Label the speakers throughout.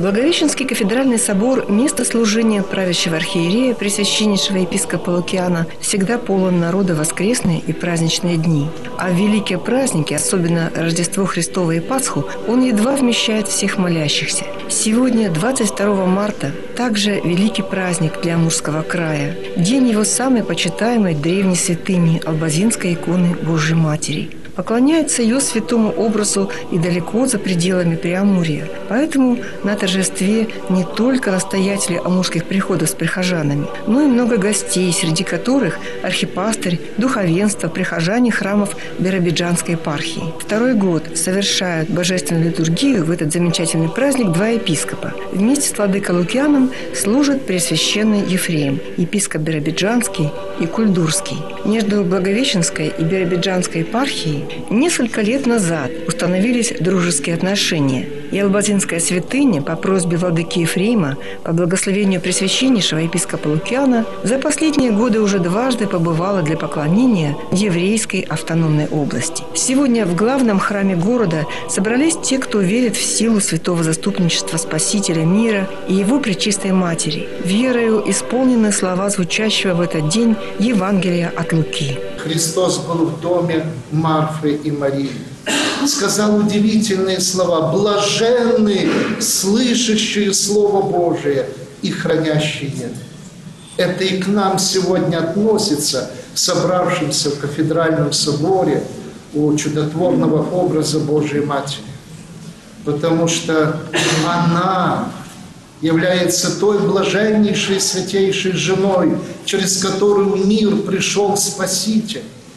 Speaker 1: Благовещенский кафедральный собор – место служения правящего архиерея, пресвященнейшего епископа Лукиана, всегда полон народа в воскресные и праздничные дни. А в великие праздники, особенно Рождество Христово и Пасху, он едва вмещает всех молящихся. Сегодня, 22 марта, также великий праздник для Амурского края. День его самой почитаемой древней святыни – Албазинской иконы Божьей Матери. Поклоняется ее святому образу и далеко за пределами Преамурья. Поэтому на торжестве не только настоятели амурских приходов с прихожанами, но и много гостей, среди которых архипастырь, духовенство, прихожане храмов Биробиджанской епархии. Второй год совершают божественную литургию в этот замечательный праздник два епископа. Вместе с владыкой Лукианом служит Преосвященный Ефрем, епископ Биробиджанский и Кульдурский. Между Благовещенской и Биробиджанской епархией несколько лет назад установились дружеские отношения, и Албазинская святыня по просьбе владыки Ефрема, по благословению Пресвященнейшего епископа Лукиана, за последние годы уже дважды побывала для поклонения в еврейской автономной области. Сегодня в главном храме города собрались те, кто верит в силу святого заступничества Спасителя мира и его Пречистой Матери. Верою исполнены слова звучащего в этот день Евангелия от Луки.
Speaker 2: Христос был в доме Марфы и Марии. Сказал удивительные слова: «Блаженны, слышащие Слово Божие и хранящие». Это и к нам сегодня относится, собравшимся в кафедральном соборе у чудотворного образа Божией Матери. Потому что она является той блаженнейшей, святейшей женой, через которую в мир пришел Спаситель.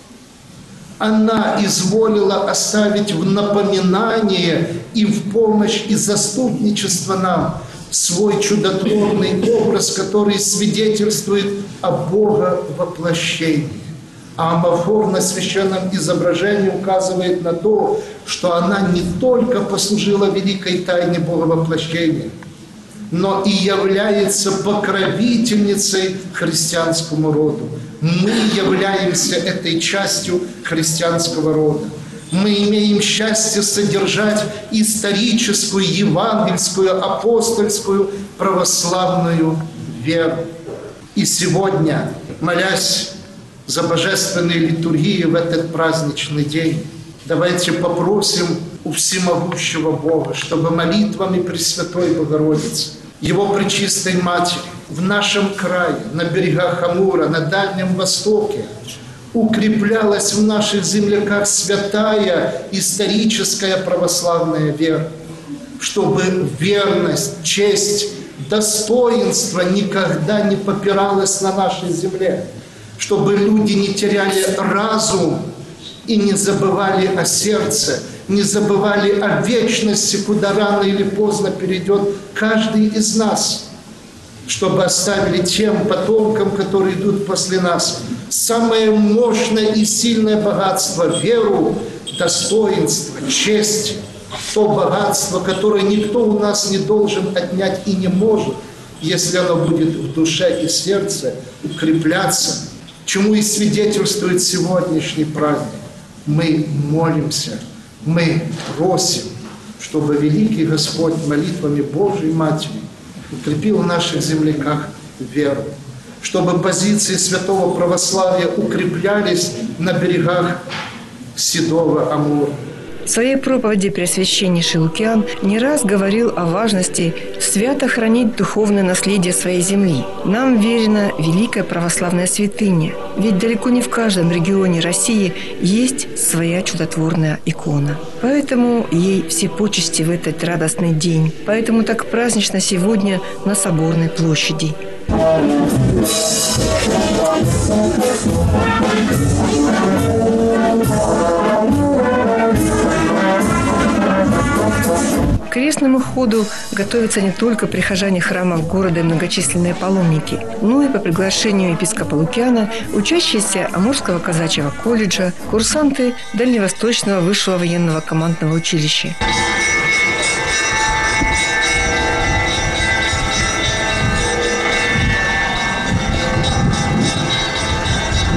Speaker 2: Она изволила оставить в напоминание и в помощь и заступничество нам свой чудотворный образ, который свидетельствует о Бога воплощении. А амафор на священном изображении указывает на то, что она не только послужила великой тайне Бога воплощения, но и является покровительницей христианскому роду. Мы являемся этой частью христианского рода. Мы имеем счастье содержать историческую, евангельскую, апостольскую, православную веру. И сегодня, молясь за божественные литургии в этот праздничный день, давайте попросим у всемогущего Бога, чтобы молитвами Пресвятой Богородицы, Его Пречистой Матери, в нашем крае, на берегах Амура, на Дальнем Востоке, укреплялась в наших земляках святая историческая православная вера, чтобы верность, честь, достоинство никогда не попиралось на нашей земле, чтобы люди не теряли разум и не забывали о сердце, не забывали о вечности, куда рано или поздно перейдет каждый из нас, чтобы оставили тем потомкам, которые идут после нас, самое мощное и сильное богатство – веру, достоинство, честь, то богатство, которое никто у нас не должен отнять и не может, если оно будет в душе и сердце укрепляться, чему и свидетельствует сегодняшний праздник. Мы молимся, мы просим, чтобы великий Господь молитвами Божией Матери укрепил в наших земляках веру, чтобы позиции святого православия укреплялись на берегах седого Амура.
Speaker 1: В своей проповеди Преосвященнейший Лукиан не раз говорил о важности свято хранить духовное наследие своей земли. Нам верена великая православная святыня, ведь далеко не в каждом регионе России есть своя чудотворная икона. Поэтому ей все почести в этот радостный день. Поэтому так празднично сегодня на Соборной площади. К крестному ходу готовятся не только прихожане храмов города и многочисленные паломники, но и по приглашению епископа Лукиана учащиеся Амурского казачьего колледжа, курсанты Дальневосточного высшего военного командного училища.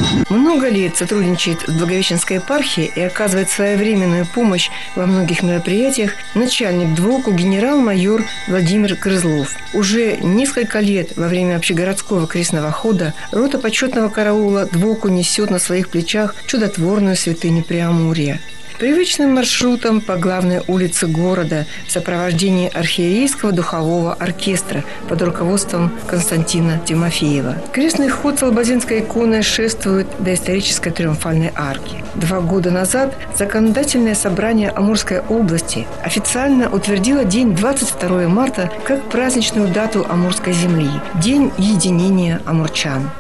Speaker 1: Много лет сотрудничает с Благовещенской епархией и оказывает своевременную помощь во многих мероприятиях начальник ДВОКу генерал-майор Владимир Крызлов. Уже несколько лет во время общегородского крестного хода рота почетного караула ДВОКу несет на своих плечах чудотворную святыню Преамурья. Привычным маршрутом по главной улице города в сопровождении архиерейского духового оркестра под руководством Константина Тимофеева. Крестный ход с албазинской иконой шествует до исторической Триумфальной арки. 2 года назад законодательное собрание Амурской области официально утвердило день 22 марта как праздничную дату Амурской земли – День единения амурчан.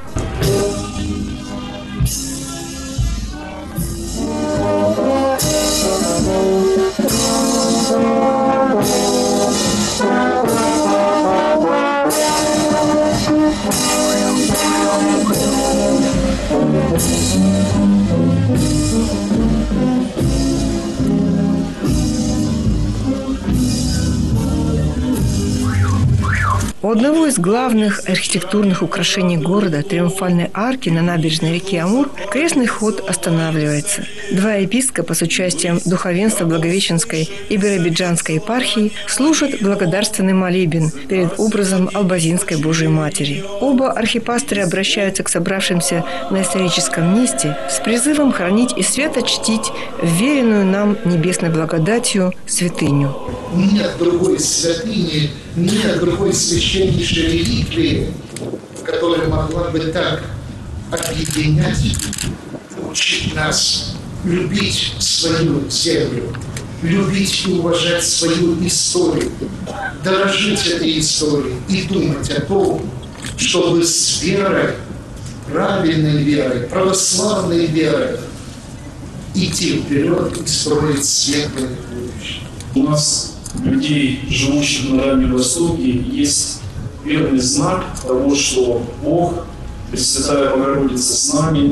Speaker 1: У одного из главных архитектурных украшений города, Триумфальной арки на набережной реки Амур, крестный ход останавливается. 2 епископа с участием духовенства Благовещенской и Биробиджанской епархии служат благодарственный молебен перед образом Албазинской Божией Матери. Оба архипастыря обращаются к собравшимся на историческом месте с призывом хранить и свято чтить вверенную нам небесной благодатью святыню.
Speaker 2: Нет другой святыни, нет другой священнейшей реликвии, которая могла бы так объединять, учить нас любить свою землю, любить и уважать свою историю, дорожить этой историей и думать о том, чтобы с верой, правильной верой, православной верой идти вперед и строить светлое будущее.
Speaker 3: У нас, людей, живущих на Дальнем Востоке, есть верный знак того, что Бог, Пресвятая Богородица с нами.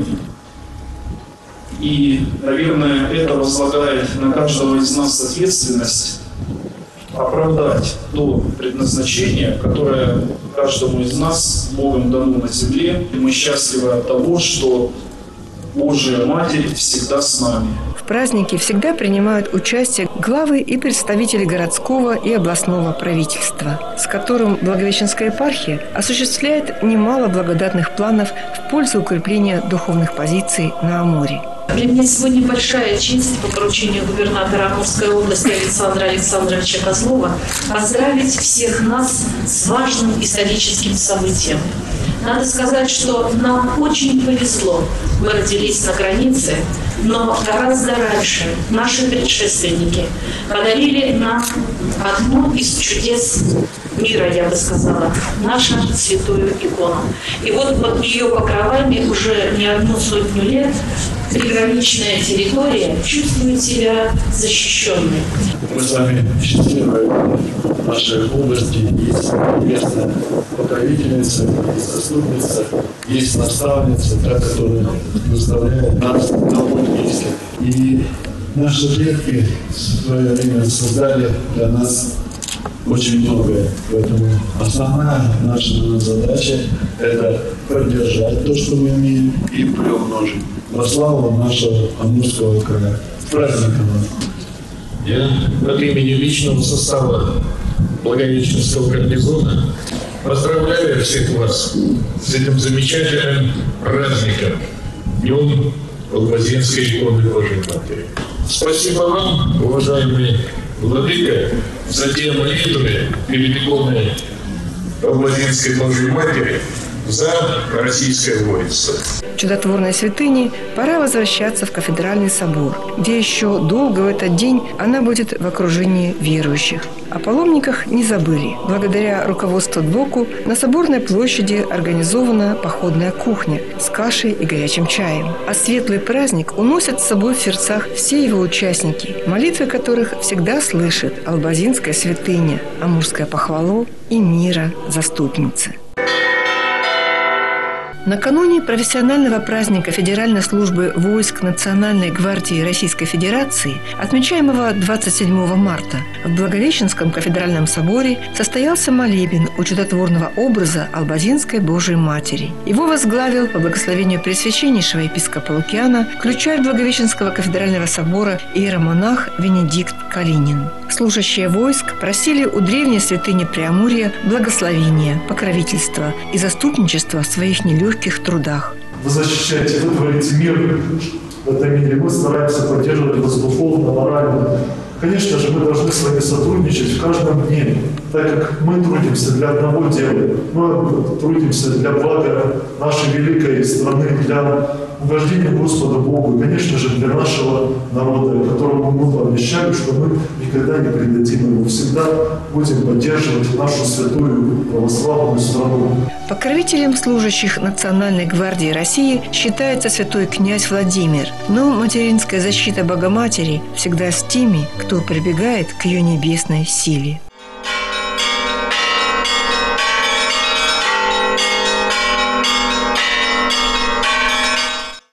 Speaker 3: И, наверное, это возлагает на каждого из нас ответственность оправдать то предназначение, которое каждому из нас Богом дано на земле. И мы счастливы от того, что Божия Матерь всегда с нами.
Speaker 1: В празднике всегда принимают участие главы и представители городского и областного правительства, с которым Благовещенская епархия осуществляет немало благодатных планов в пользу укрепления духовных позиций на Амуре.
Speaker 4: Для меня сегодня большая честь по поручению губернатора Амурской области Александра Александровича Козлова поздравить всех нас с важным историческим событием. Надо сказать, что нам очень повезло. Мы родились на границе, но гораздо раньше наши предшественники подарили нам одну из чудес мира, я бы сказала, нашу святую икону. И вот под ее покровами уже не 100 лет приграничная территория чувствует себя защищенной.
Speaker 5: Мы с вами счастливы. В нашей области есть небесная покровительница, есть заступница, есть наставница, та, которая наставляет нас на путь истины. И наши предки в свое время создали для нас очень многое. Поэтому основная наша задача – это поддержать то, что мы имеем, и приумножить во славу нашего Амурского края. С праздником!
Speaker 6: Я от имени личного состава Благовещенского гарнизона поздравляю всех вас с этим замечательным праздником, Днем Албазинской иконы Божией Матери. Спасибо вам, уважаемый владыка, за те молитвы перед иконой Албазинской Божией Матери за российское воинство.
Speaker 1: Чудотворной святыне пора возвращаться в кафедральный собор, где еще долго в этот день она будет в окружении верующих. О паломниках не забыли. Благодаря руководству ДВОКу на Соборной площади организована походная кухня с кашей и горячим чаем. А светлый праздник уносят с собой в сердцах все его участники, молитвы которых всегда слышит Албазинская святыня, Амурская похвало и мира заступницы. Накануне профессионального праздника Федеральной службы войск Национальной гвардии Российской Федерации, отмечаемого 27 марта, в Благовещенском кафедральном соборе состоялся молебен у чудотворного образа Албазинской Божией Матери. Его возглавил по благословению Преосвященнейшего епископа Лукиана ключарь Благовещенского кафедрального собора иеромонах Венедикт Калинин. Служащие войск просили у древней святыни Преамурья благословения, покровительства и заступничества в своих нелегких трудах.
Speaker 7: Вы защищаете, вы творите мир в этом мире, мы стараемся поддерживать вас духовно, морально. Конечно же, мы должны с вами сотрудничать в каждом дне, так как мы трудимся для одного дела. Мы трудимся для блага нашей великой страны, для угождения Господу Богу, и, конечно же, для нашего народа, которому мы пообещали, что мы никогда не предадим его. Всегда будем поддерживать нашу святую православную страну.
Speaker 1: Покровителем служащих Национальной гвардии России считается святой князь Владимир, но материнская защита Богоматери всегда с теми, кто прибегает к ее небесной силе.